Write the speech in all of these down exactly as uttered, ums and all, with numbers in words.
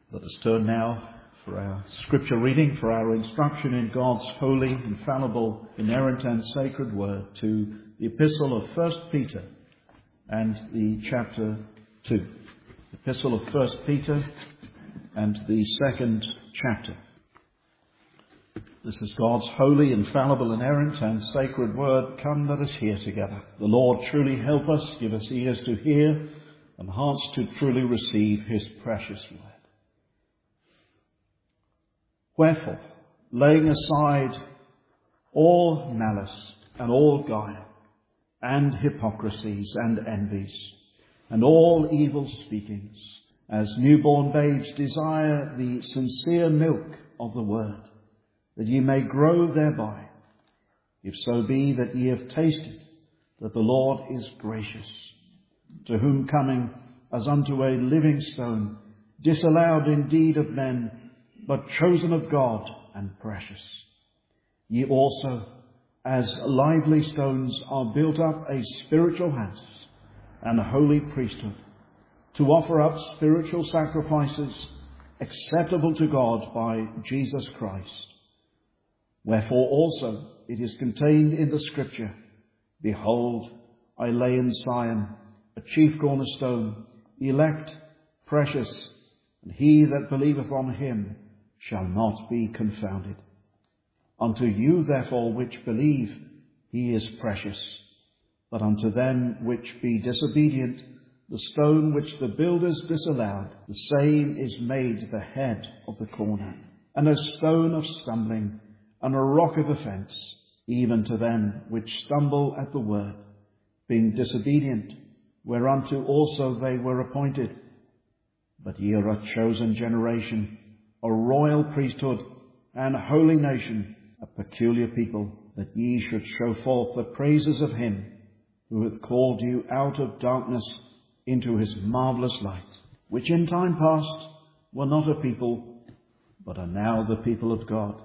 Let us turn now for our scripture reading, for our instruction in God's holy, infallible, inerrant and sacred word, to the epistle of First Peter and the chapter two. Epistle of First Peter and the second chapter. This is God's holy, infallible, inerrant and sacred word. Come, let us hear together. The Lord truly help us, give us ears to hear and hearts to truly receive his precious word. Wherefore, laying aside all malice and all guile and hypocrisies and envies and all evil speakings, as newborn babes desire the sincere milk of the word, that ye may grow thereby, if so be that ye have tasted that the Lord is gracious, to whom coming as unto a living stone, disallowed indeed of men, but chosen of God and precious. Ye also, as lively stones, are built up a spiritual house and a holy priesthood, to offer up spiritual sacrifices acceptable to God by Jesus Christ. Wherefore also it is contained in the Scripture, Behold, I lay in Zion a chief cornerstone, elect, precious, and he that believeth on him shall not be confounded. Unto you therefore which believe, he is precious. But unto them which be disobedient, the stone which the builders disallowed, the same is made the head of the corner, and a stone of stumbling, and a rock of offence, even to them which stumble at the word, being disobedient, whereunto also they were appointed. But ye are a chosen generation, a royal priesthood, and a holy nation, a peculiar people, that ye should show forth the praises of him who hath called you out of darkness into his marvellous light, which in time past were not a people, but are now the people of God,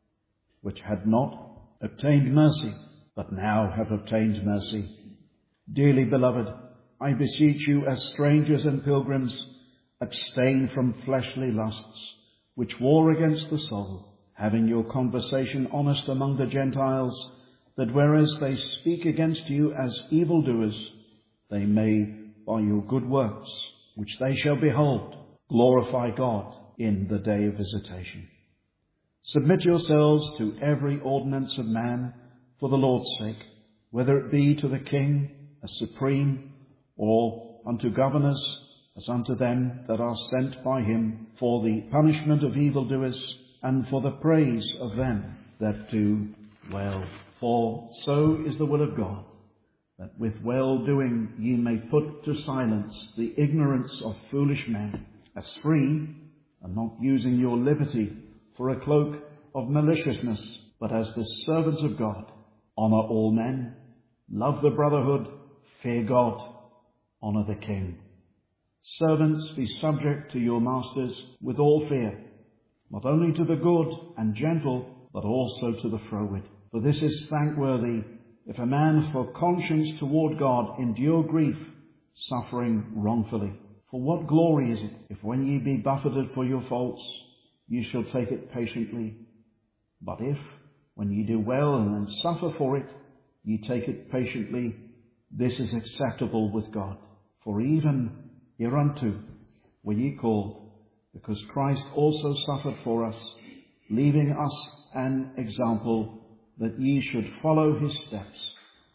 which had not obtained mercy, but now have obtained mercy. Dearly beloved, I beseech you as strangers and pilgrims, abstain from fleshly lusts, which war against the soul, having your conversation honest among the Gentiles, that whereas they speak against you as evildoers, they may, by your good works, which they shall behold, glorify God in the day of visitation. Submit yourselves to every ordinance of man for the Lord's sake, whether it be to the king as supreme, or unto governors as unto them that are sent by him, for the punishment of evildoers, and for the praise of them that do well. For so is the will of God, that with well-doing ye may put to silence the ignorance of foolish men, as free, and not using your liberty for a cloak of maliciousness, but as the servants of God. Honour all men, love the brotherhood, fear God, honour the king. Servants, be subject to your masters with all fear, not only to the good and gentle, but also to the froward. For this is thankworthy, if a man for conscience toward God endure grief, suffering wrongfully. For what glory is it, if when ye be buffeted for your faults, ye shall take it patiently? But if, when ye do well and suffer for it, ye take it patiently, this is acceptable with God. For even hereunto were ye called, because Christ also suffered for us, leaving us an example that ye should follow his steps,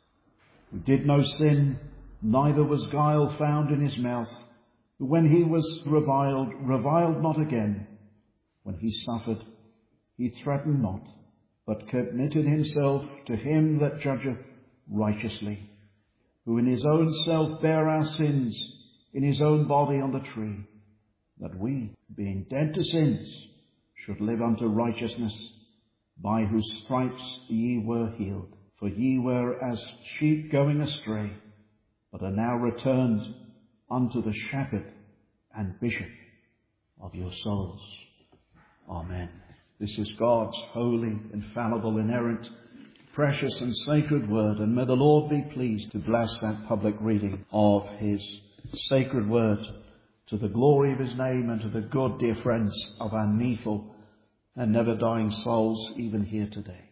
who did no sin, neither was guile found in his mouth, who when he was reviled, reviled not again. When he suffered, he threatened not, but committed himself to him that judgeth righteously, who in his own self bare our sins in his own body on the tree, that we, being dead to sins, should live unto righteousness, by whose stripes ye were healed. For ye were as sheep going astray, but are now returned unto the shepherd and bishop of your souls. Amen. This is God's holy, infallible, inerrant, precious and sacred word, and may the Lord be pleased to bless that public reading of his sacred word to the glory of his name and to the good, dear friends, of our needful and never dying souls, even here today.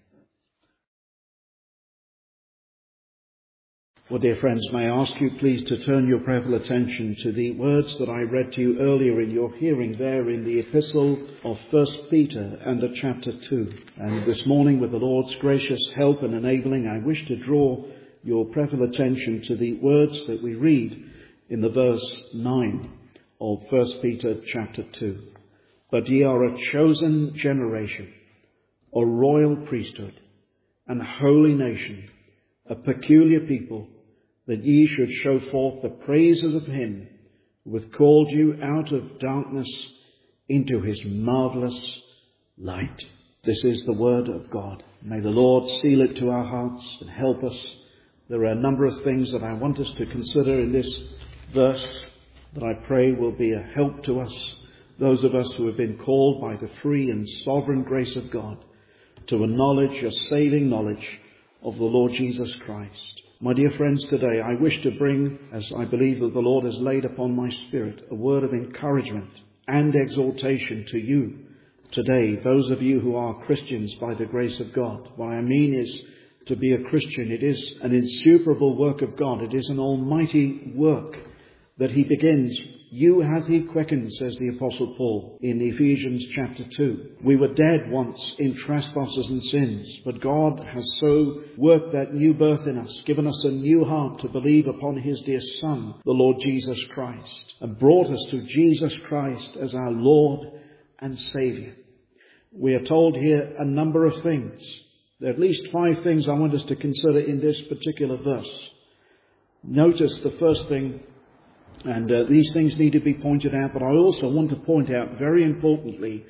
Well, dear friends, may I ask you please to turn your prayerful attention to the words that I read to you earlier in your hearing there in the epistle of First Peter and of chapter two. And this morning, with the Lord's gracious help and enabling, I wish to draw your prayerful attention to the words that we read in the verse nine of First Peter chapter two. But ye are a chosen generation, a royal priesthood, and a holy nation, a peculiar people, that ye should show forth the praises of him who hath called you out of darkness into his marvellous light. This is the word of God. May the Lord seal it to our hearts and help us. There are a number of things that I want us to consider in this verse that I pray will be a help to us, those of us who have been called by the free and sovereign grace of God to a knowledge, a saving knowledge of the Lord Jesus Christ. My dear friends, today I wish to bring, as I believe that the Lord has laid upon my spirit, a word of encouragement and exhortation to you today, those of you who are Christians by the grace of God. What I mean is, to be a Christian, it is an insuperable work of God. It is an almighty work that he begins. You hath he quickened, says the Apostle Paul in Ephesians chapter two. We were dead once in trespasses and sins, but God has so worked that new birth in us, given us a new heart to believe upon his dear Son, the Lord Jesus Christ, and brought us to Jesus Christ as our Lord and Saviour. We are told here a number of things. There are at least five things I want us to consider in this particular verse. Notice the first thing, and uh, these things need to be pointed out, but I also want to point out, very importantly,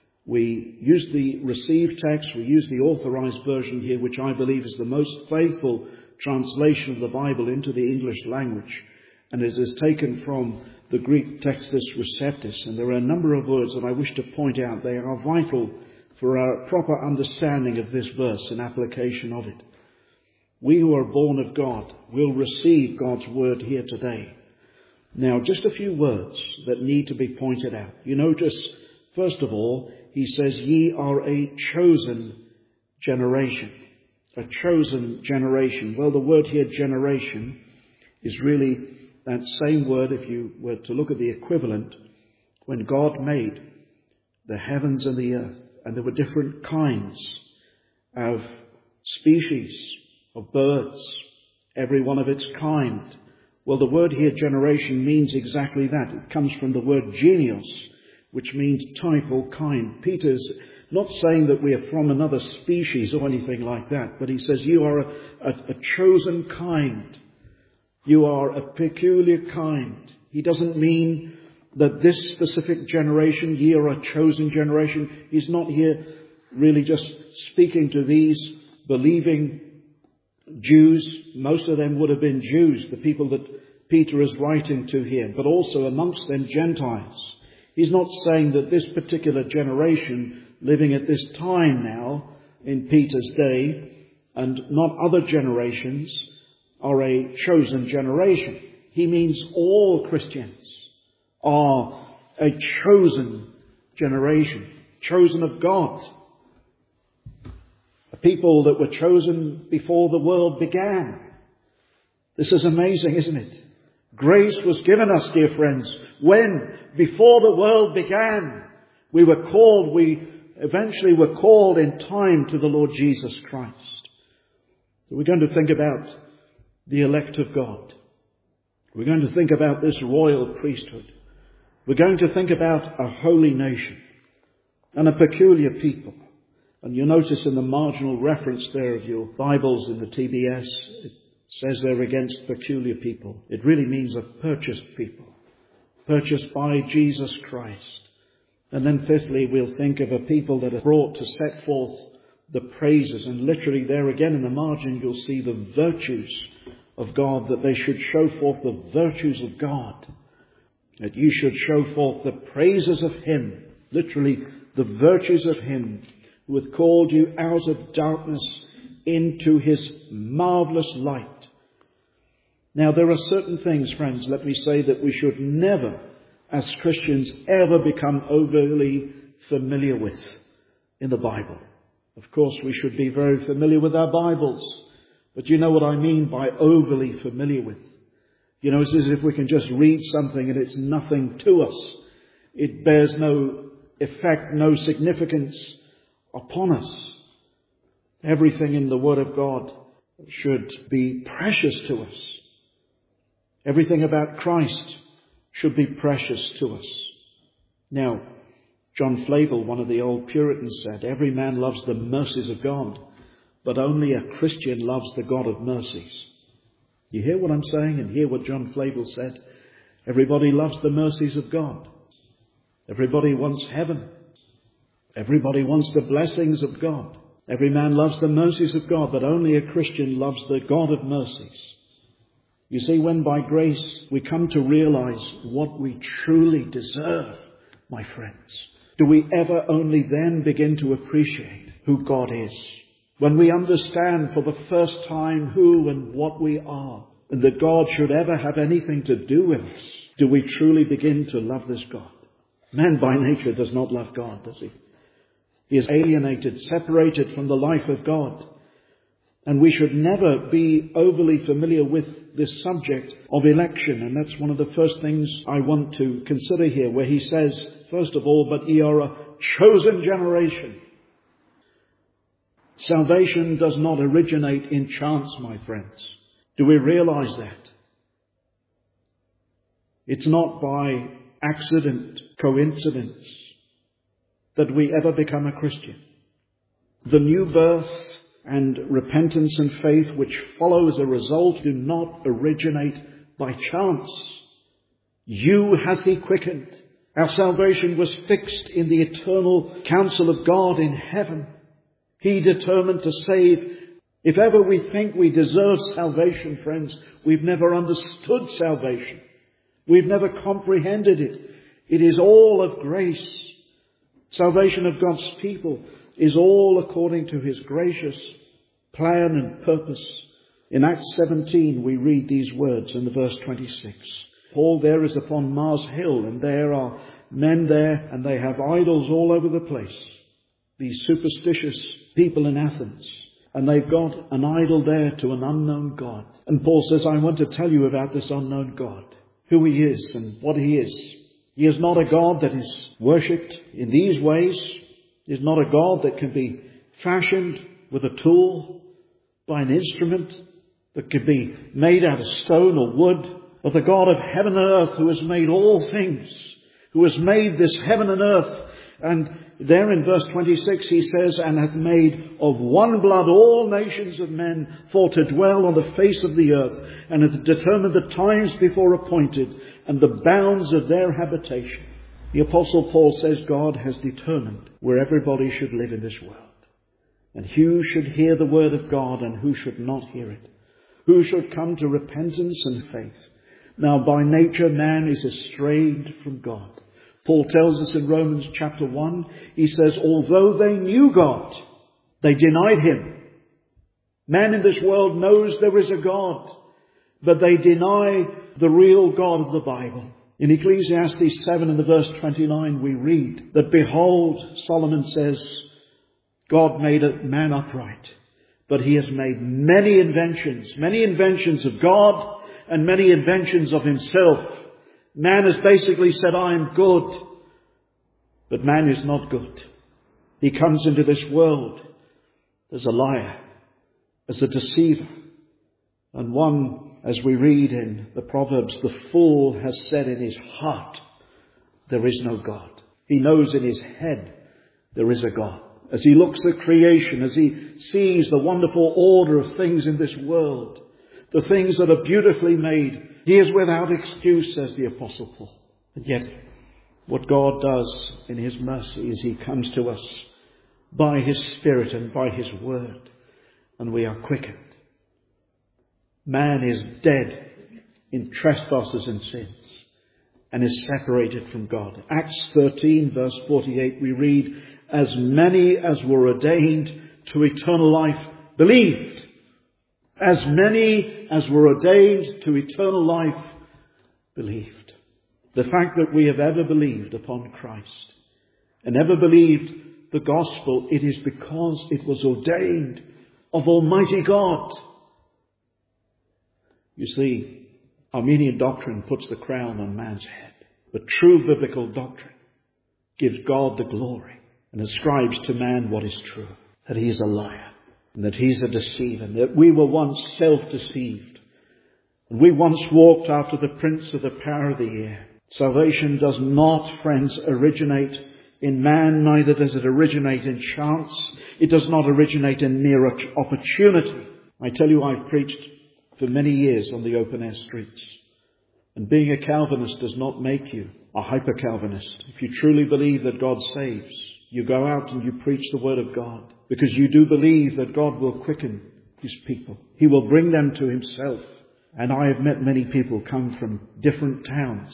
we use the received text, we use the authorized version here, which I believe is the most faithful translation of the Bible into the English language, and it is taken from the Greek Textus Receptus, and there are a number of words that I wish to point out. They are vital for our proper understanding of this verse and application of it. We who are born of God will receive God's word here today. Now, just a few words that need to be pointed out. You notice, first of all, he says, ye are a chosen generation. A chosen generation. Well, the word here, generation, is really that same word, if you were to look at the equivalent, when God made the heavens and the earth. And there were different kinds of species of birds, every one of its kind. Well, the word here, generation, means exactly that. It comes from the word genios, which means type or kind. Peter's not saying that we are from another species or anything like that, but he says you are a, a, a chosen kind. You are a peculiar kind. He doesn't mean that this specific generation, ye are a chosen generation. He's not here really just speaking to these believing Jews. Most of them would have been Jews, the people that Peter is writing to here, but also amongst them Gentiles. He's not saying that this particular generation living at this time now in Peter's day and not other generations are a chosen generation. He means all Christians are a chosen generation, chosen of God. A people that were chosen before the world began. This is amazing, isn't it? Grace was given us, dear friends, when, before the world began, we were called, we eventually were called in time to the Lord Jesus Christ. So we're going to think about the elect of God. We're going to think about this royal priesthood. We're going to think about a holy nation and a peculiar people. And you'll notice in the marginal reference there of your Bibles in the T B S, it says there against peculiar people. It really means a purchased people, purchased by Jesus Christ. And then fifthly, we'll think of a people that are brought to set forth the praises. And literally there again in the margin, you'll see the virtues of God, that they should show forth the virtues of God. That you should show forth the praises of Him, literally the virtues of Him who hath called you out of darkness into His marvellous light. Now there are certain things, friends, let me say, that we should never as Christians, ever become overly familiar with in the Bible. Of course, we should be very familiar with our Bibles, but you know what I mean by overly familiar with. You know, it's as if we can just read something and it's nothing to us. It bears no effect, no significance upon us. Everything in the Word of God should be precious to us. Everything about Christ should be precious to us. Now, John Flavel, one of the old Puritans, said, "Every man loves the mercies of God, but only a Christian loves the God of mercies." You hear what I'm saying and hear what John Flavel said? Everybody loves the mercies of God. Everybody wants heaven. Everybody wants the blessings of God. Every man loves the mercies of God, but only a Christian loves the God of mercies. You see, when by grace we come to realize what we truly deserve, my friends, do we ever only then begin to appreciate who God is? When we understand for the first time who and what we are, and that God should ever have anything to do with us, do we truly begin to love this God? Man by nature does not love God, does he? He is alienated, separated from the life of God. And we should never be overly familiar with this subject of election. And that's one of the first things I want to consider here, where he says, first of all, "But ye are a chosen generation." Salvation does not originate in chance, my friends. Do we realize that? It's not by accident, coincidence, that we ever become a Christian. The new birth and repentance and faith which follow as a result do not originate by chance. You hath he quickened. Our salvation was fixed in the eternal counsel of God in heaven. He determined to save. If ever we think we deserve salvation, friends, we've never understood salvation. We've never comprehended it. It is all of grace. Salvation of God's people is all according to his gracious plan and purpose. In Acts seventeen, we read these words in the verse twenty-six. Paul there is upon Mars Hill, and there are men there, and they have idols all over the place. These superstitious people in Athens. And they've got an idol there to an unknown God. And Paul says, I want to tell you about this unknown God, who he is and what he is. He is not a God that is worshipped in these ways. He is not a God that can be fashioned with a tool, by an instrument that can be made out of stone or wood. But the God of heaven and earth, who has made all things, who has made this heaven and earth. And there in verse twenty-six he says, and hath made of one blood all nations of men for to dwell on the face of the earth, and hath determined the times before appointed and the bounds of their habitation. The Apostle Paul says God has determined where everybody should live in this world, and who should hear the word of God and who should not hear it, who should come to repentance and faith. Now by nature man is estranged from God. Paul tells us in Romans chapter one, he says, although they knew God, they denied him. Man in this world knows there is a God, but they deny the real God of the Bible. In Ecclesiastes seven and the verse twenty-nine we read that, behold, Solomon says, God made a man upright, but he has made many inventions, many inventions of God and many inventions of himself. Man has basically said, I am good. But man is not good. He comes into this world as a liar, as a deceiver. And one, as we read in the Proverbs, the fool has said in his heart, there is no God. He knows in his head there is a God. As he looks at creation, as he sees the wonderful order of things in this world, the things that are beautifully made, he is without excuse, says the Apostle Paul. And yet, what God does in his mercy is he comes to us by his Spirit and by his word, and we are quickened. Man is dead in trespasses and sins and is separated from God. Acts thirteen verse forty-eight we read, as many as were ordained to eternal life believed. As many as were ordained to eternal life believed. The fact that we have ever believed upon Christ and ever believed the gospel, it is because it was ordained of Almighty God. You see, Arminian doctrine puts the crown on man's head. But true biblical doctrine gives God the glory and ascribes to man what is true. That he is a liar and that he's a deceiver. And that we were once self-deceived. And we once walked after the prince of the power of the air. Salvation does not, friends, originate in man, neither does it originate in chance. It does not originate in mere opportunity. I tell you, I've preached for many years on the open-air streets. And being a Calvinist does not make you a hyper-Calvinist. If you truly believe that God saves, you go out and you preach the Word of God. Because you do believe that God will quicken His people. He will bring them to Himself. And I have met many people come from different towns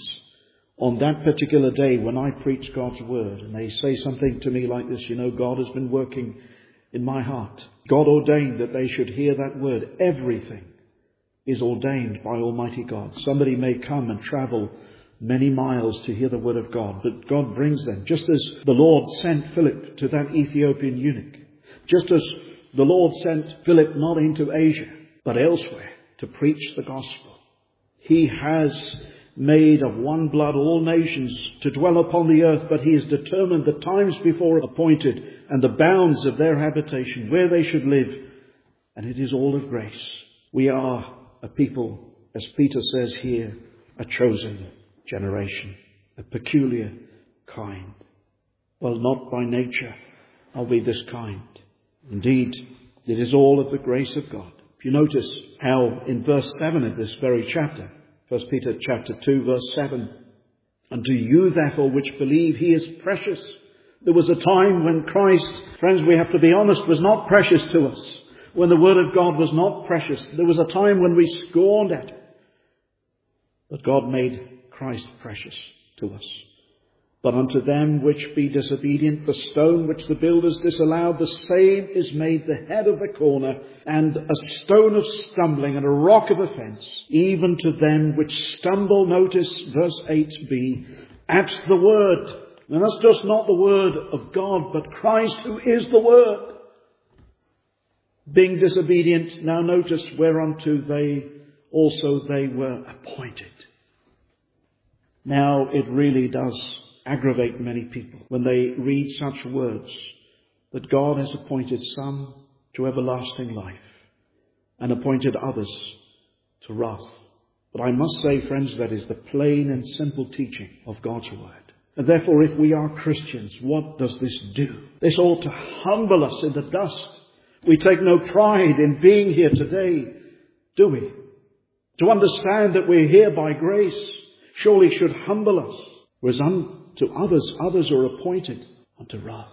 on that particular day when I preach God's Word. And they say something to me like this: you know, God has been working in my heart. God ordained that they should hear that Word. Everything is ordained by Almighty God. Somebody may come and travel many miles to hear the Word of God, but God brings them. Just as the Lord sent Philip to that Ethiopian eunuch. Just as the Lord sent Philip not into Asia, but elsewhere to preach the gospel. He has made of one blood all nations to dwell upon the earth, but He has determined the times before appointed and the bounds of their habitation, where they should live. And it is all of grace. We are a people, as Peter says here, a chosen generation, a peculiar kind. Well, not by nature are we this kind. Indeed, it is all of the grace of God. If you notice how in verse seven of this very chapter, First Peter chapter two, verse seven, "And to you therefore which believe, He is precious." There was a time when Christ, friends, we have to be honest, was not precious to us. When the Word of God was not precious. There was a time when we scorned at it. But God made Christ precious to us. "But unto them which be disobedient, the stone which the builders disallowed, the same is made the head of the corner, and a stone of stumbling, and a rock of offence, even to them which stumble," notice verse eight b, "at the word." Now that's just not the word of God, but Christ who is the Word. Being disobedient, now notice whereunto they also they were appointed. Now it really does aggravate many people when they read such words, that God has appointed some to everlasting life and appointed others to wrath. But I must say, friends, that is the plain and simple teaching of God's Word. And therefore, if we are Christians, what does this do? This ought to humble us in the dust. We take no pride in being here today, do we? To understand that we're here by grace surely should humble us. Whereas unto others, others are appointed unto wrath.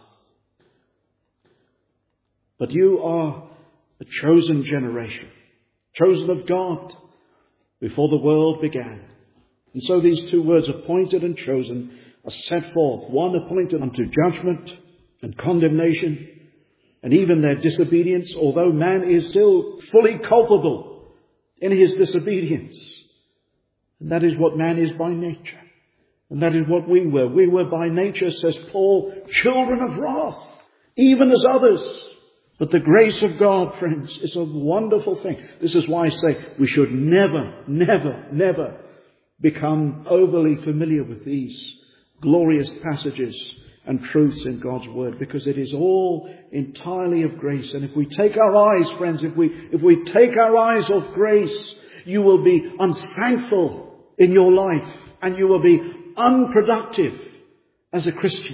But you are a chosen generation, chosen of God before the world began. And so these two words, appointed and chosen, are set forth. One appointed unto judgment and condemnation, and even their disobedience, although man is still fully culpable in his disobedience. And that is what man is by nature. And that is what we were. We were by nature, says Paul, children of wrath, even as others. But the grace of God, friends, is a wonderful thing. This is why I say we should never, never, never become overly familiar with these glorious passages and truths in God's Word, because it is all entirely of grace. And if we take our eyes, friends, if we, if we take our eyes off grace, you will be unthankful in your life and you will be unproductive as a Christian.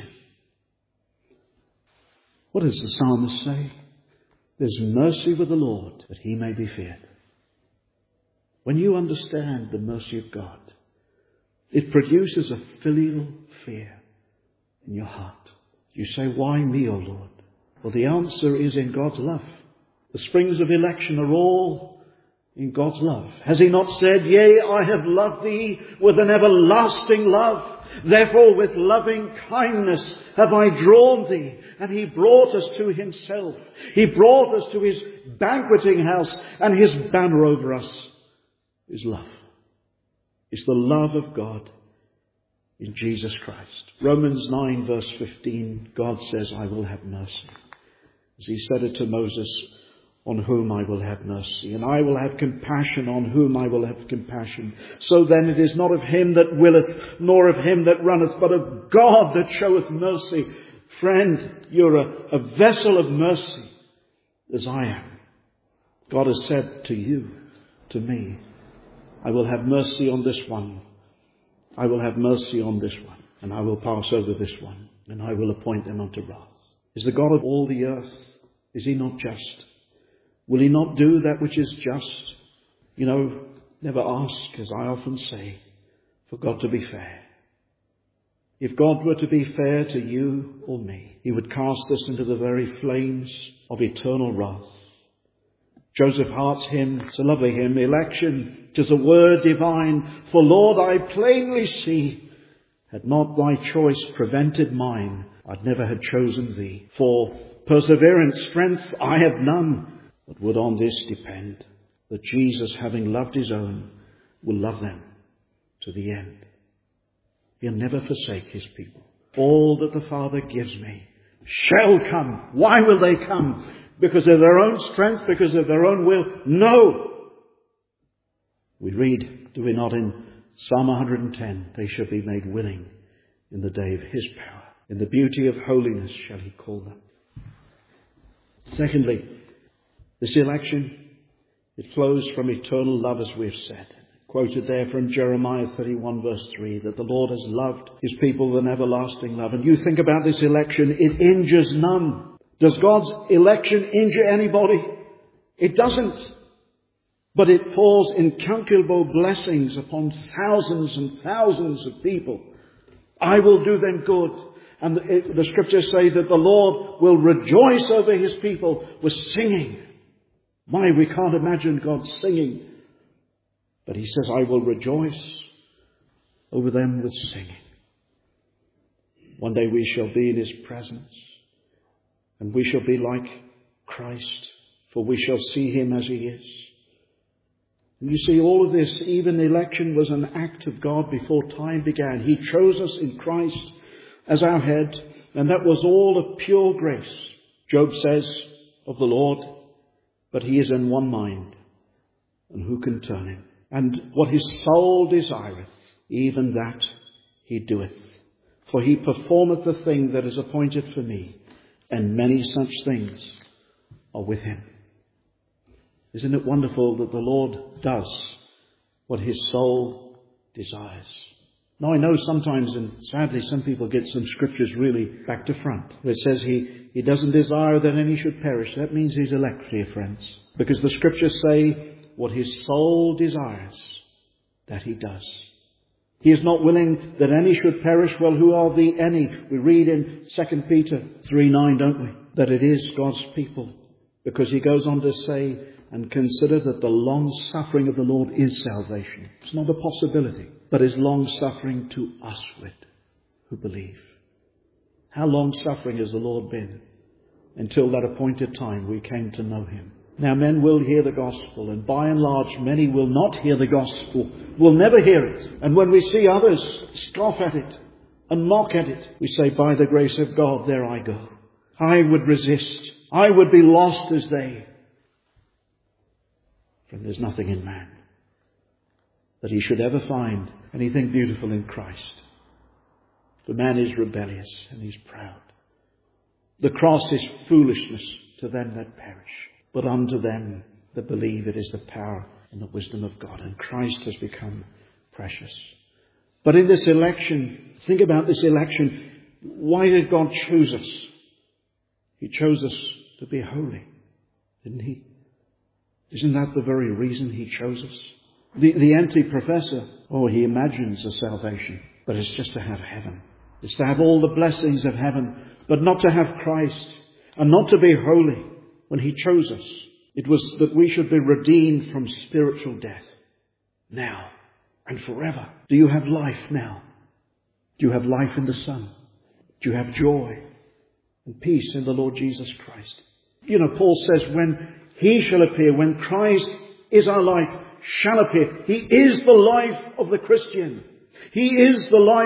What does the psalmist say? There's mercy with the Lord, that He may be feared. When you understand the mercy of God, it produces a filial fear in your heart. You say, why me, O Lord? Well, the answer is in God's love. The springs of election are all in God's love. Has He not said, yea, I have loved thee with an everlasting love. Therefore with loving kindness have I drawn thee. And He brought us to Himself. He brought us to His banqueting house, and His banner over us is love. It's the love of God in Jesus Christ. Romans nine verse fifteen, God says, I will have mercy. As he said it to Moses, on whom I will have mercy, and I will have compassion on whom I will have compassion. So then it is not of him that willeth, nor of him that runneth, but of God that showeth mercy. Friend, you're a, a vessel of mercy, as I am. God has said to you, to me, I will have mercy on this one. I will have mercy on this one, and I will pass over this one, and I will appoint them unto wrath. Is the God of all the earth, is he not just? Will he not do that which is just? You know, never ask, as I often say, for God to be fair. If God were to be fair to you or me, he would cast us into the very flames of eternal wrath. Joseph Hart's hymn, it's a lovely hymn, election, 'tis a word divine, for Lord I plainly see, had not thy choice prevented mine, I'd never have chosen thee. For perseverance, strength I have none, but would on this depend, that Jesus, having loved his own, will love them to the end. He'll never forsake his people. All that the Father gives me shall come. Why will they come? Because of their own strength? Because of their own will? No! We read, do we not, in Psalm one hundred ten, they shall be made willing in the day of his power. In the beauty of holiness shall he call them. Secondly, this election, it flows from eternal love, as we've said. Quoted there from Jeremiah thirty-one verse three, that the Lord has loved his people with an everlasting love. And you think about this election, it injures none. Does God's election injure anybody? It doesn't. But it pours incalculable blessings upon thousands and thousands of people. I will do them good. And the, the scriptures say that the Lord will rejoice over his people with singing. My, we can't imagine God singing. But he says, I will rejoice over them with singing. One day we shall be in his presence. And we shall be like Christ, for we shall see him as he is. And you see, all of this, even election, was an act of God before time began. He chose us in Christ as our head, and that was all of pure grace. Job says of the Lord, but he is in one mind, and who can turn him? And what his soul desireth, even that he doeth. For he performeth the thing that is appointed for me, and many such things are with him. Isn't it wonderful that the Lord does what his soul desires? Now I know sometimes, and sadly some people get some scriptures really back to front. It says he, he doesn't desire that any should perish. That means he's elect, dear friends. Because the scriptures say what his soul desires, that he does. He is not willing that any should perish. Well, who are the any? We read in Second Peter three nine, don't we? That it is God's people. Because he goes on to say, and consider that the long suffering of the Lord is salvation. It's not a possibility, but is long suffering to usward who believe. How long suffering has the Lord been? Until that appointed time we came to know him. Now men will hear the gospel, and by and large many will not hear the gospel, will never hear it. And when we see others scoff at it and mock at it, we say, by the grace of God, there I go. I would resist. I would be lost as they. For there's nothing in man that he should ever find anything beautiful in Christ. For man is rebellious and he's proud. The cross is foolishness to them that perish. But unto them that believe it is the power and the wisdom of God. And Christ has become precious. But in this election, think about this election. Why did God choose us? He chose us to be holy, didn't he? Isn't that the very reason he chose us? The, the empty professor, oh, he imagines a salvation, but it's just to have heaven. It's to have all the blessings of heaven, but not to have Christ and not to be holy. When he chose us, it was that we should be redeemed from spiritual death now and forever. Do you have life now? Do you have life in the Son? Do you have joy and peace in the Lord Jesus Christ? You know, Paul says when he shall appear, when Christ is our life, shall appear. He is the life of the Christian. He is the life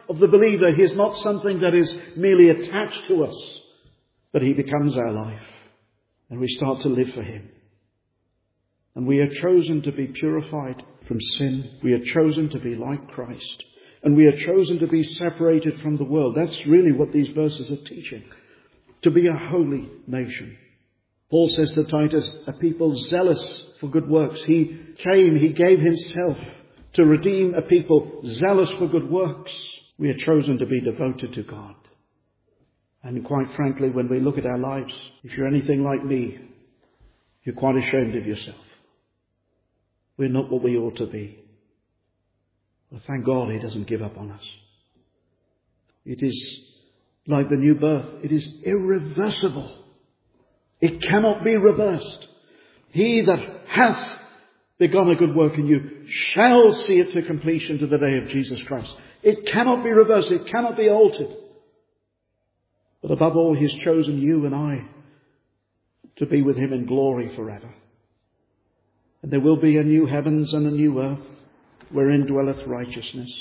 of the believer. He is not something that is merely attached to us, but he becomes our life. And we start to live for him. And we are chosen to be purified from sin. We are chosen to be like Christ. And we are chosen to be separated from the world. That's really what these verses are teaching. To be a holy nation. Paul says to Titus, a people zealous for good works. He came, he gave himself to redeem a people zealous for good works. We are chosen to be devoted to God. And quite frankly, when we look at our lives, if you're anything like me, you're quite ashamed of yourself. We're not what we ought to be. But thank God he doesn't give up on us. It is like the new birth. It is irreversible. It cannot be reversed. He that hath begun a good work in you shall see it to completion to the day of Jesus Christ. It cannot be reversed. It cannot be altered. But above all, he's chosen you and I to be with him in glory forever. And there will be a new heavens and a new earth wherein dwelleth righteousness.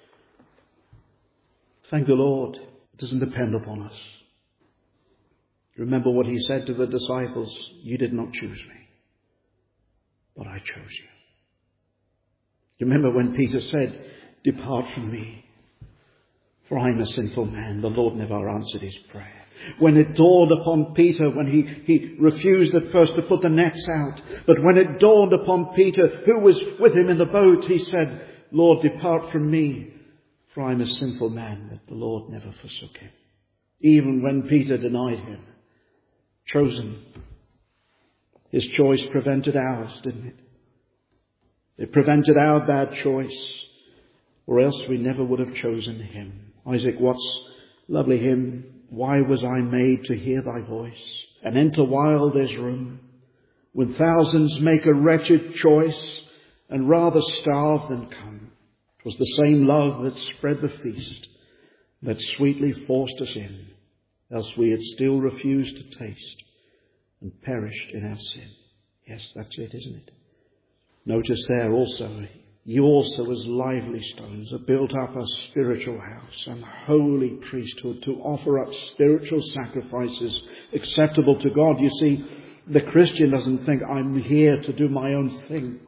Thank the Lord. It doesn't depend upon us. Remember what he said to the disciples. You did not choose me, but I chose you. You remember when Peter said, depart from me, for I am a sinful man. The Lord never answered his prayer. When it dawned upon Peter, when he, he refused at first to put the nets out, but when it dawned upon Peter, who was with him in the boat, he said, Lord, depart from me, for I am a sinful man. But the Lord never forsook him. Even when Peter denied him, chosen. His choice prevented ours, didn't it? It prevented our bad choice, or else we never would have chosen him. Isaac Watts' lovely hymn, why was I made to hear thy voice and enter while there's room, when thousands make a wretched choice and rather starve than come. 'Twas the same love that spread the feast that sweetly forced us in, else we had still refused to taste and perished in our sin. Yes, that's it, isn't it? Notice there also, you also as lively stones are built up a spiritual house and holy priesthood to offer up spiritual sacrifices acceptable to God. You see, the Christian doesn't think I'm here to do my own thing.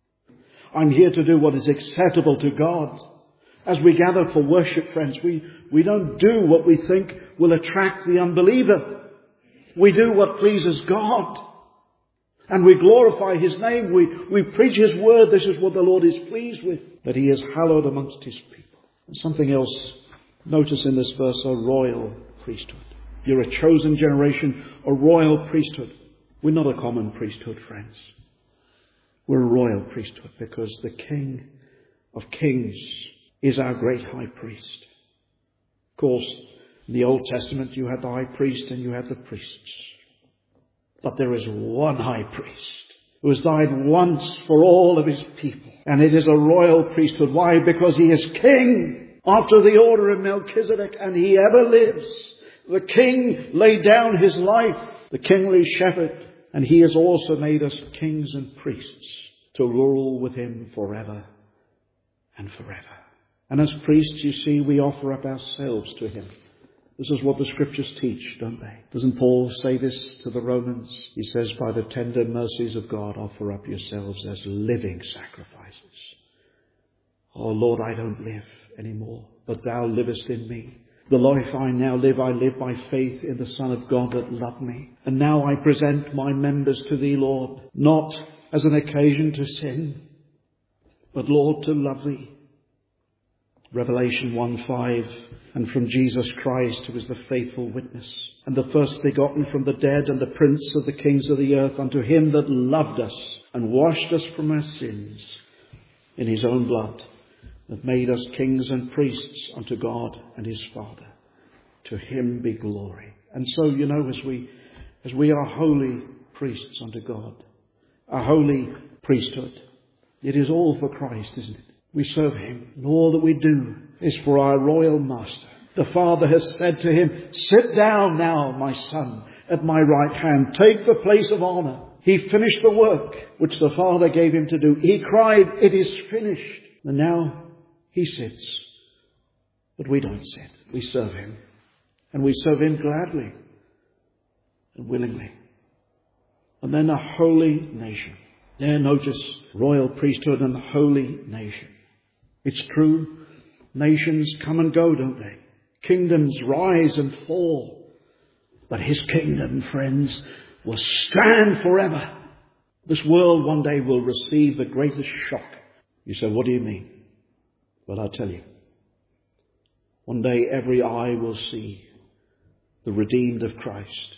I'm here to do what is acceptable to God. As we gather for worship, friends, we, we don't do what we think will attract the unbeliever. We do what pleases God. And we glorify his name. We, we preach his word. This is what the Lord is pleased with. That he is hallowed amongst his people. And something else, notice in this verse, a royal priesthood. You're a chosen generation, a royal priesthood. We're not a common priesthood, friends. We're a royal priesthood because the King of Kings is our great high priest. Of course, in the Old Testament you had the high priest and you had the priests. But there is one high priest who has died once for all of his people. And it is a royal priesthood. Why? Because he is king after the order of Melchizedek, and he ever lives. The king laid down his life, the kingly shepherd, and he has also made us kings and priests to rule with him forever and forever. And as priests, you see, we offer up ourselves to him. This is what the scriptures teach, don't they? Doesn't Paul say this to the Romans? He says, by the tender mercies of God, offer up yourselves as living sacrifices. Oh Lord, I don't live anymore, but thou livest in me. The life I now live, I live by faith in the Son of God that loved me. And now I present my members to thee, Lord, not as an occasion to sin, but Lord, to love thee. Revelation one five, and from Jesus Christ, who is the faithful witness, and the first begotten from the dead, and the prince of the kings of the earth, unto him that loved us, and washed us from our sins in his own blood, that made us kings and priests unto God and his Father. To him be glory. And so, you know, as we, as we are holy priests unto God, a holy priesthood, it is all for Christ, isn't it? We serve him, and all that we do is for our royal master. The Father has said to him, sit down now, my son, at my right hand. Take the place of honor. He finished the work which the Father gave him to do. He cried, it is finished. And now he sits But we don't sin. We serve him. And we serve him gladly and willingly. And then a holy nation. There, notice royal priesthood and holy nation. It's true. Nations come and go, don't they? Kingdoms rise and fall. But his kingdom, friends, will stand forever. This world one day will receive the greatest shock. You say, what do you mean? Well, I'll tell you. One day every eye will see the redeemed of Christ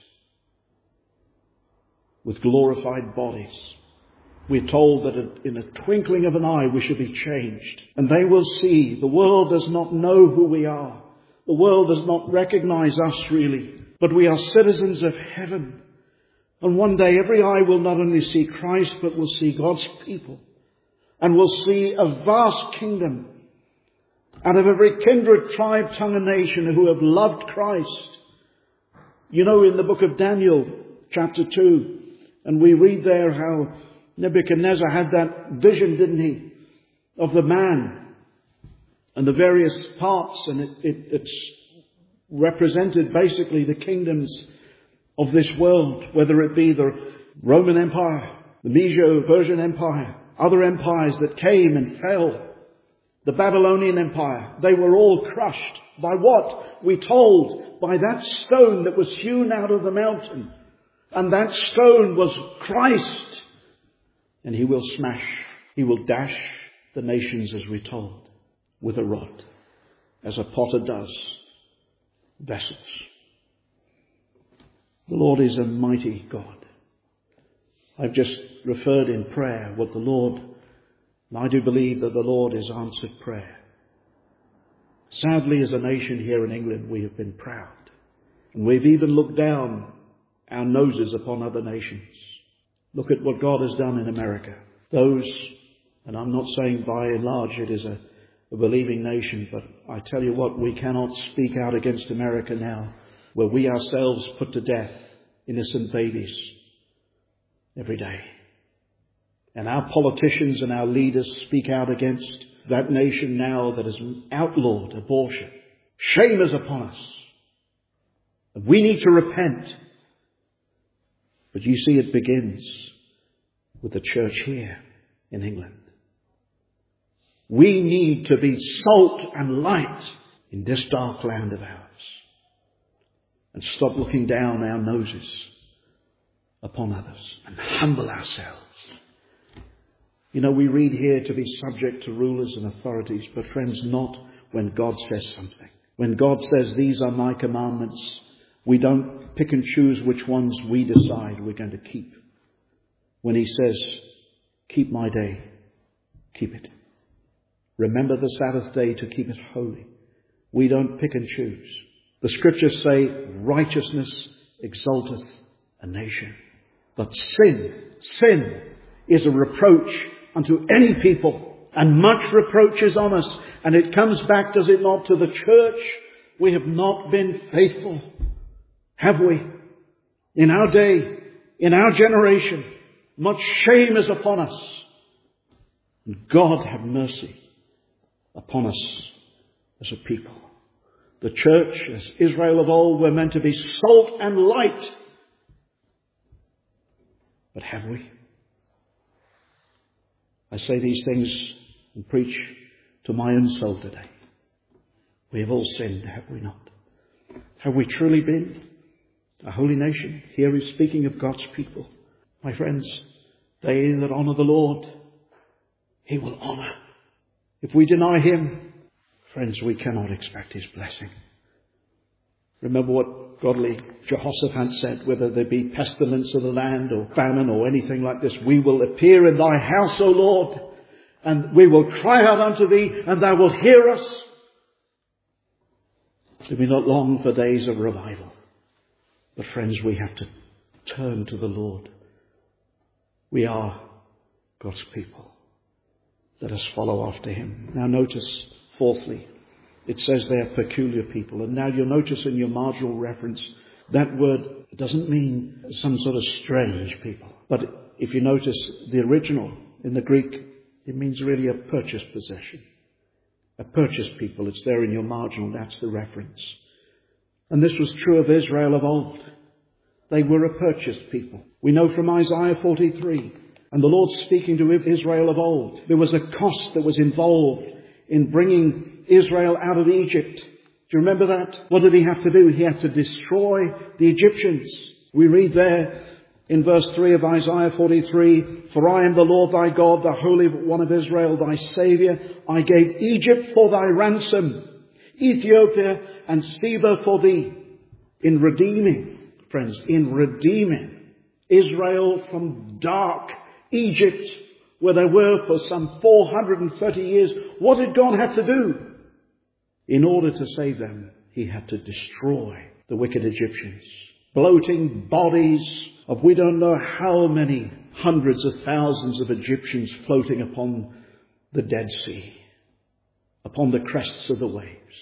with glorified bodies. We're told that in a twinkling of an eye we shall be changed. And they will see. The world does not know who we are. The world does not recognize us really. But we are citizens of heaven. And one day every eye will not only see Christ, but will see God's people. And will see a vast kingdom out of every kindred, tribe, tongue and nation who have loved Christ. You know, in the book of Daniel, chapter two, and we read there how Nebuchadnezzar had that vision, didn't he, of the man and the various parts, and it, it, it's represented basically the kingdoms of this world, whether it be the Roman Empire, the Medo-Persian Empire, other empires that came and fell, the Babylonian Empire. They were all crushed by what? We told, by that stone that was hewn out of the mountain. And that stone was Christ. And he will smash, he will dash the nations, as we're told, with a rod, as a potter does vessels. The Lord is a mighty God. I've just referred in prayer what the Lord, and I do believe that the Lord has answered prayer. Sadly, as a nation here in England, we have been proud. And we've even looked down our noses upon other nations. Look at what God has done in America. Those, and I'm not saying by and large it is a, a believing nation, but I tell you what, we cannot speak out against America now, where we ourselves put to death innocent babies every day. And our politicians and our leaders speak out against that nation now that has outlawed abortion. Shame is upon us. We need to repent. But you see, it begins with the church here in England. We need to be salt and light in this dark land of ours. And stop looking down our noses upon others and humble ourselves. You know, we read here to be subject to rulers and authorities, but friends, not when God says something. When God says, these are my commandments, we don't pick and choose which ones we decide we're going to keep. When he says, keep my day, keep it. Remember the Sabbath day to keep it holy. We don't pick and choose. The scriptures say, righteousness exalteth a nation. But sin, sin is a reproach unto any people. And much reproach is on us. And it comes back, does it not, to the church? We have not been faithful. Have we? In our day, in our generation, much shame is upon us. And God have mercy upon us as a people. The church, as Israel of old, were meant to be salt and light. But have we? I say these things and preach to my own soul today. We have all sinned, have we not? Have we truly been a holy nation? Here he's speaking of God's people. My friends, they that honour the Lord, he will honour. If we deny him, friends, we cannot expect his blessing. Remember what godly Jehoshaphat said, whether there be pestilence in the land or famine or anything like this, we will appear in thy house, O Lord, and we will cry out unto thee, and thou wilt hear us. It be not long for days of revival. But friends, we have to turn to the Lord. We are God's people. Let us follow after him. Now notice, fourthly, it says they are peculiar people. And now you'll notice in your marginal reference, that word doesn't mean some sort of strange people. But if you notice the original in the Greek, it means really a purchased possession. A purchased people. It's there in your marginal. That's the reference. And this was true of Israel of old. They were a purchased people. We know from Isaiah forty-three. And the Lord speaking to Israel of old. There was a cost that was involved in bringing Israel out of Egypt. Do you remember that? What did he have to do? He had to destroy the Egyptians. We read there in verse three of Isaiah forty-three, "For I am the Lord thy God, the Holy One of Israel, thy Saviour. I gave Egypt for thy ransom, Ethiopia and Seba for thee." In redeeming, friends, in redeeming Israel from dark Egypt, where they were for some four hundred thirty years, what did God have to do? In order to save them, he had to destroy the wicked Egyptians. Bloating bodies of we don't know how many hundreds of thousands of Egyptians floating upon the Dead Sea, upon the crests of the waves.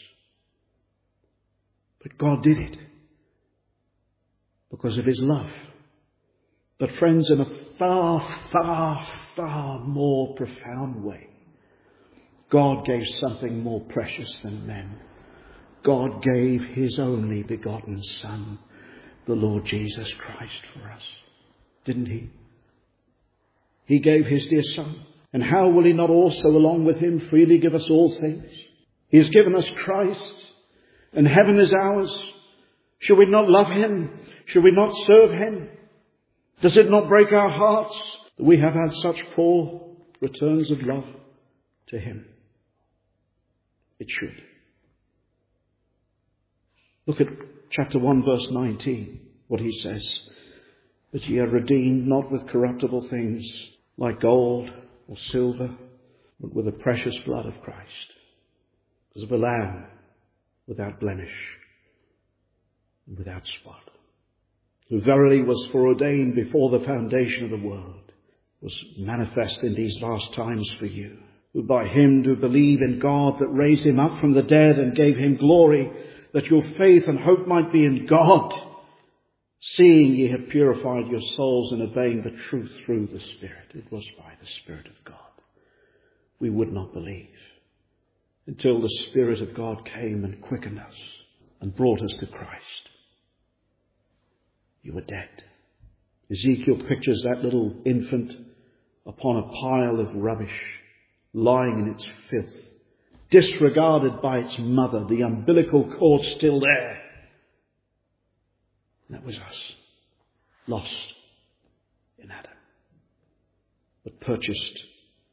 But God did it because of his love. But friends, in a far, far, far more profound way, God gave something more precious than men. God gave his only begotten Son, the Lord Jesus Christ, for us. Didn't he? He gave his dear Son. And how will he not also, along with him, freely give us all things? He has given us Christ, and heaven is ours. Should we not love him? Should we not serve him? Does it not break our hearts that we have had such poor returns of love to him? It should. Look at chapter one, verse nineteen, what he says. "But ye are redeemed not with corruptible things, like gold or silver, but with the precious blood of Christ, as of a lamb without blemish and without spot, who verily was foreordained before the foundation of the world, was manifest in these last times for you, who by him do believe in God that raised him up from the dead and gave him glory, that your faith and hope might be in God, seeing ye have purified your souls in obeying the truth through the Spirit." It was by the Spirit of God. We would not believe until the Spirit of God came and quickened us and brought us to Christ. You were dead. Ezekiel pictures that little infant upon a pile of rubbish, lying in its filth, disregarded by its mother, the umbilical cord still there. That was us, lost in Adam, but purchased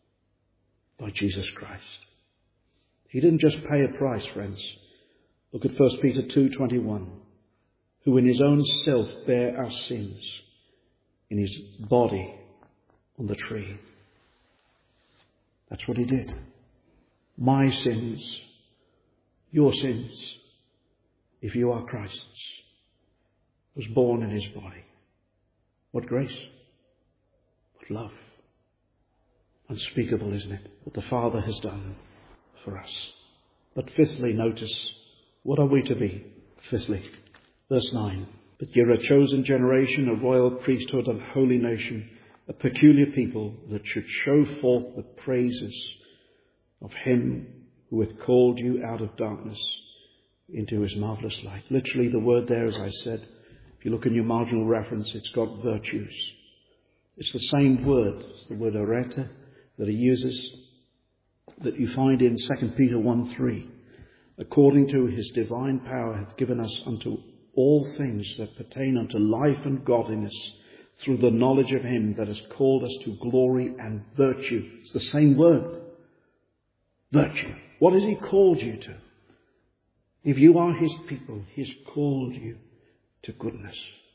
by Jesus Christ. He didn't just pay a price, friends. Look at First Peter two twenty-one. "Who in his own self bare our sins in his body on the tree." That's what he did. My sins, your sins, if you are Christ's, was borne in his body. What grace, what love. Unspeakable, isn't it, what the Father has done for us. But fifthly, notice, what are we to be? Fifthly, verse nine. "But ye are a chosen generation, a royal priesthood, and holy nation, a peculiar people, that should show forth the praises of him who hath called you out of darkness into his marvellous light." Literally, the word there, as I said, if you look in your marginal reference, it's got virtues. It's the same word, it's the word arete, that he uses, that you find in Second Peter one three. "According to his divine power hath given us unto all things that pertain unto life and godliness, through the knowledge of him that has called us to glory and virtue." It's the same word. Virtue. What has he called you to? If you are his people, he's called you to goodness.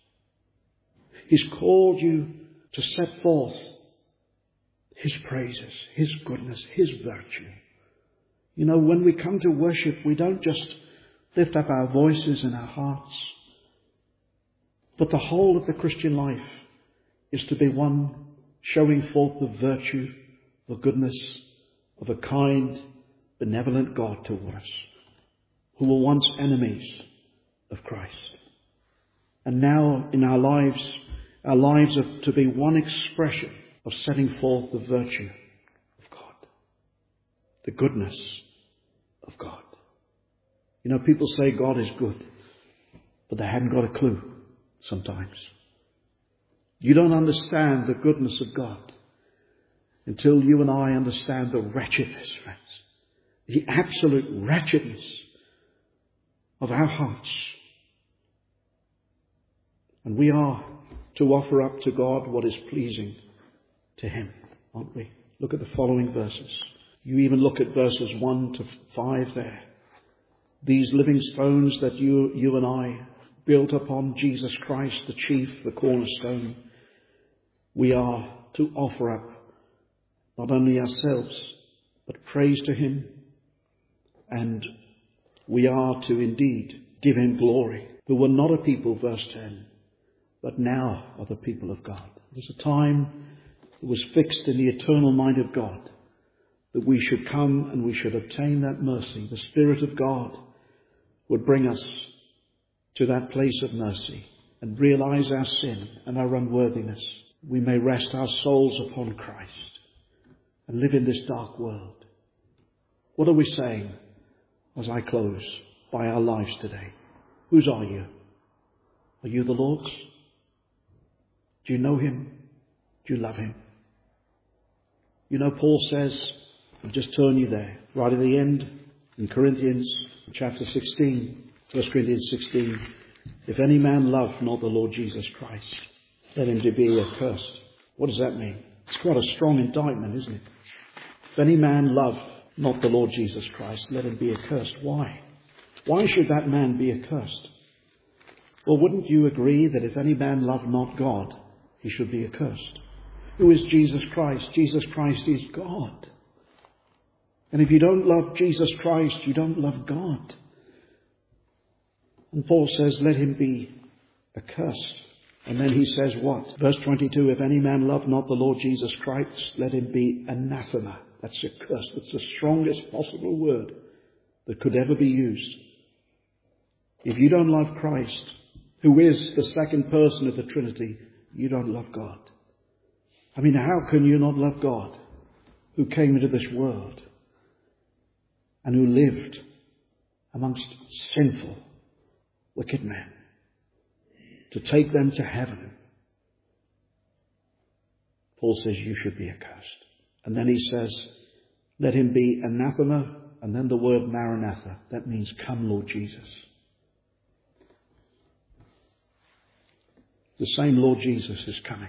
He's called you to set forth his praises, his goodness, his virtue. You know, when we come to worship, we don't just lift up our voices and our hearts, but the whole of the Christian life is to be one showing forth the virtue, the goodness of a kind, benevolent God toward us, who were once enemies of Christ. And now in our lives, our lives are to be one expression of setting forth the virtue of God, the goodness of God. You know, people say God is good, but they haven't got a clue sometimes. You don't understand the goodness of God until you and I understand the wretchedness, friends. The absolute wretchedness of our hearts. And we are to offer up to God what is pleasing to Him, aren't we? Look at the following verses. You even look at verses one to five there. These living stones that you, you and I built upon Jesus Christ, the chief, the cornerstone, we are to offer up not only ourselves, but praise to Him. And we are to indeed give Him glory. Who were not a people, verse ten, but now are the people of God. There's a time that was fixed in the eternal mind of God that we should come and we should obtain that mercy. The Spirit of God would bring us to that place of mercy and realize our sin and our unworthiness. We may rest our souls upon Christ and live in this dark world. What are we saying as I close by our lives today? Whose are you? Are you the Lord's? Do you know Him? Do you love Him? You know, Paul says, I'll just turn you there, right at the end, in Corinthians chapter sixteen, First Corinthians sixteen, if any man love not the Lord Jesus Christ, let him be accursed. What does that mean? It's quite a strong indictment, isn't it? If any man love not the Lord Jesus Christ, let him be accursed. Why? Why should that man be accursed? Well, wouldn't you agree that if any man love not God, he should be accursed? Who is Jesus Christ? Jesus Christ is God. And if you don't love Jesus Christ, you don't love God. And Paul says, let him be accursed. And then he says what? Verse twenty-two, if any man love not the Lord Jesus Christ, let him be anathema. That's a curse. That's the strongest possible word that could ever be used. If you don't love Christ, who is the second person of the Trinity, you don't love God. I mean, how can you not love God, who came into this world and who lived amongst sinful, wicked men, to take them to heaven? Paul says you should be accursed. And then he says, let him be anathema, and then the word Maranatha. That means, come Lord Jesus. The same Lord Jesus is coming.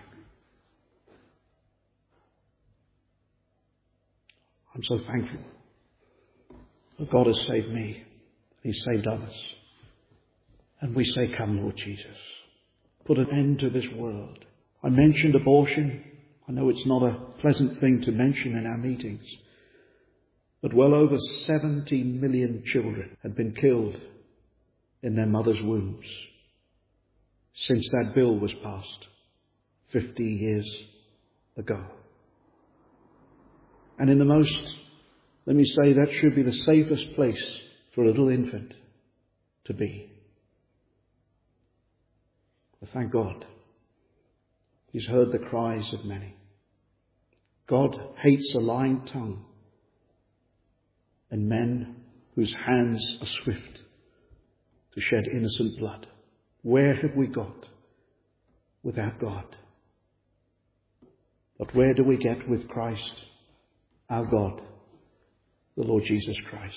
I'm so thankful that God has saved me. He's saved others. And we say, come Lord Jesus. Put an end to this world. I mentioned abortion. I know it's not a pleasant thing to mention in our meetings. But well over seventy million children had been killed in their mother's wombs since that bill was passed fifty years ago. And in the most, let me say, that should be the safest place for a little infant to be. But thank God, He's heard the cries of many. God hates a lying tongue and men whose hands are swift to shed innocent blood. Where have we got without God? But where do we get with Christ, our God, the Lord Jesus Christ?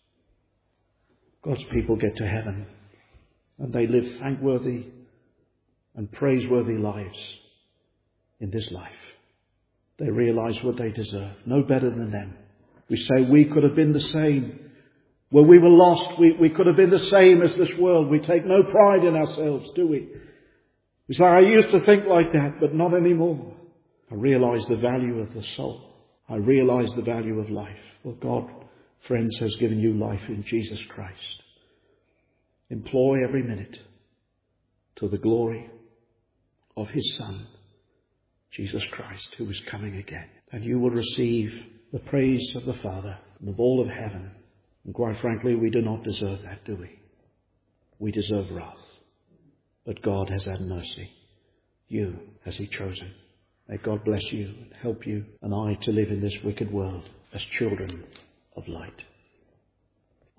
God's people get to heaven and they live thankworthy and praiseworthy lives in this life. They realize what they deserve, no better than them. We say we could have been the same. When we were lost, we, we could have been the same as this world. We take no pride in ourselves, do we? We say, I used to think like that, but not anymore. I realize the value of the soul. I realize the value of life. Well, God, friends, has given you life in Jesus Christ. Employ every minute to the glory of His Son, Jesus Christ, who is coming again. And you will receive the praise of the Father and of all of heaven. And quite frankly, we do not deserve that, do we? We deserve wrath. But God has had mercy. You has He chosen. May God bless you and help you and I to live in this wicked world as children of light.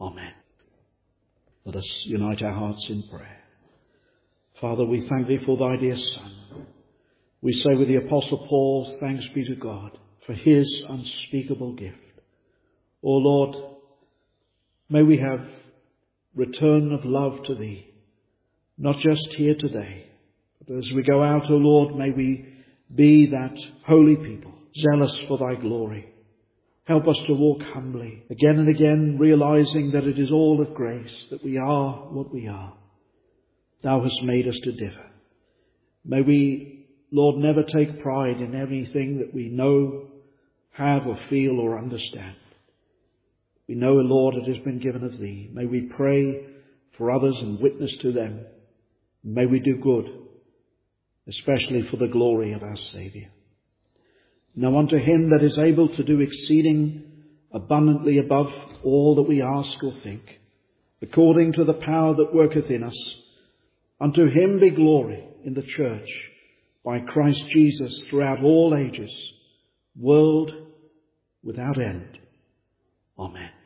Amen. Let us unite our hearts in prayer. Father, we thank thee for thy dear Son. We say with the Apostle Paul, thanks be to God for his unspeakable gift. O Lord, may we have return of love to thee, not just here today, but as we go out, O Lord, may we be that holy people, zealous for thy glory. Help us to walk humbly, again and again, realizing that it is all of grace, that we are what we are. Thou hast made us to differ. May we, Lord, never take pride in anything that we know, have or feel or understand. We know, Lord, it has been given of thee. May we pray for others and witness to them. May we do good, especially for the glory of our Saviour. Now unto him that is able to do exceeding abundantly above all that we ask or think, according to the power that worketh in us, unto him be glory in the church by Christ Jesus throughout all ages, world without end. Amen.